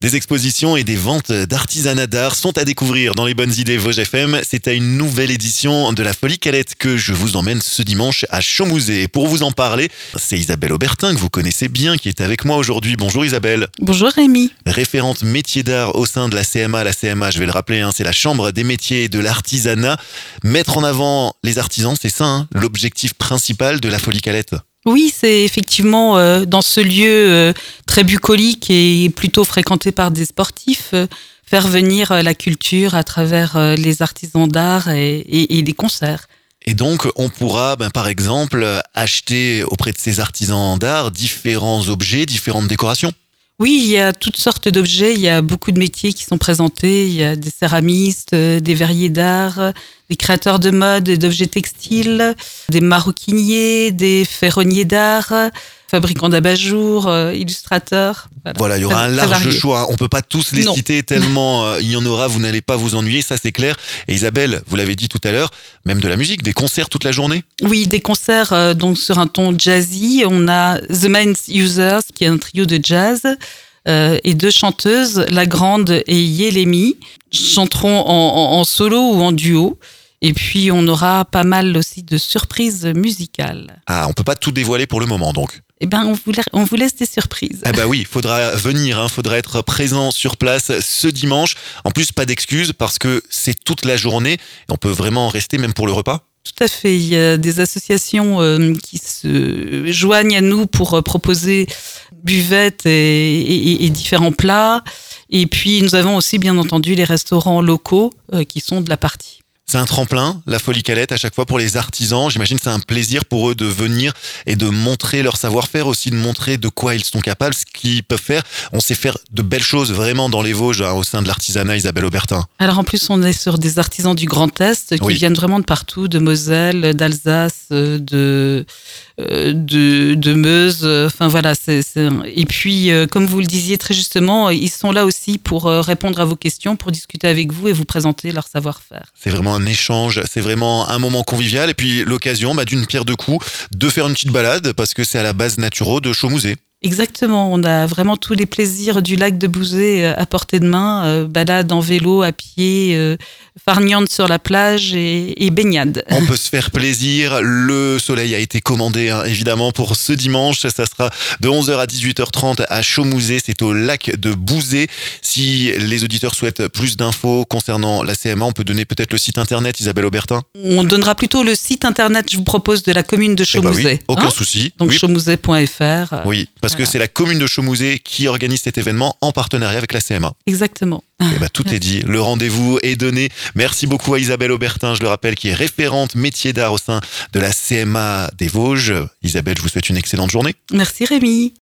Des expositions et des ventes d'artisanat d'art sont à découvrir dans les bonnes idées Vosges FM. C'est à une nouvelle édition de la Folie Calette que je vous emmène ce dimanche à Chaumouset. Pour vous en parler, c'est Isabelle Aubertin que vous connaissez bien qui est avec moi aujourd'hui. Bonjour Isabelle. Bonjour Rémi. Référente métier d'art au sein de la CMA. La CMA, je vais le rappeler, c'est la Chambre des métiers et de l'artisanat. Mettre en avant les artisans, c'est ça, l'objectif principal de la Folie Calette. Oui, c'est effectivement dans ce lieu très bucolique et plutôt fréquenté par des sportifs, faire venir la culture à travers les artisans d'art et des concerts. Et donc, on pourra, par exemple, acheter auprès de ces artisans d'art différents objets, différentes décorations. Oui, il y a toutes sortes d'objets, il y a beaucoup de métiers qui sont présentés, il y a des céramistes, des verriers d'art, des créateurs de mode et d'objets textiles, des maroquiniers, des ferronniers d'art, fabricants d'abat-jour, illustrateurs. Voilà, il y aura un large choix. On peut pas tous les citer tellement il y en aura, vous n'allez pas vous ennuyer, ça c'est clair. Et Isabelle, vous l'avez dit tout à l'heure, même de la musique, des concerts toute la journée. Oui, des concerts donc sur un ton jazzy. On a The Mind Users, qui est un trio de jazz, et deux chanteuses, La Grande et Yelemi, chanteront en solo ou en duo. Et puis, on aura pas mal aussi de surprises musicales. Ah, on peut pas tout dévoiler pour le moment, donc. Eh ben, on vous laisse des surprises. Ah bah oui, faudra venir, faudra être présent sur place ce dimanche. En plus, pas d'excuses parce que c'est toute la journée. On peut vraiment rester même pour le repas. Tout à fait. Il y a des associations qui se joignent à nous pour proposer buvettes et différents plats. Et puis, nous avons aussi, bien entendu, les restaurants locaux qui sont de la partie. C'est un tremplin, la Folie Calette, à chaque fois pour les artisans. J'imagine que c'est un plaisir pour eux de venir et de montrer leur savoir-faire, aussi de montrer de quoi ils sont capables, ce qu'ils peuvent faire. On sait faire de belles choses vraiment dans les Vosges, au sein de l'artisanat, Isabelle Aubertin. Alors en plus, on est sur des artisans du Grand Est qui viennent vraiment de partout, de Moselle, d'Alsace, de Meuse. Enfin voilà. Et puis, comme vous le disiez très justement, ils sont là aussi pour répondre à vos questions, pour discuter avec vous et vous présenter leur savoir-faire. C'est vraiment un échange, c'est vraiment un moment convivial et puis l'occasion d'une pierre deux coups de faire une petite balade parce que c'est à la base naturelle de Chaumouset. Exactement, on a vraiment tous les plaisirs du lac de Bouzet à portée de main, balade en vélo, à pied, farniente sur la plage et baignade. On peut se faire plaisir, le soleil a été commandé évidemment pour ce dimanche, ça sera de 11h à 18h30 à Chaumouset, c'est au lac de Bouzet. Si les auditeurs souhaitent plus d'infos concernant la CMA, on peut donner peut-être le site internet, Isabelle Aubertin. On donnera plutôt le site internet, je vous propose, de la commune de Chaumouset. Aucun souci. Donc chaumouset.fr. Oui, parce que c'est la commune de Chaumouset qui organise cet événement en partenariat avec la CMA. Exactement. Tout est dit, le rendez-vous est donné. Merci beaucoup à Isabelle Aubertin, je le rappelle, qui est référente métier d'art au sein de la CMA des Vosges. Isabelle, je vous souhaite une excellente journée. Merci Rémi.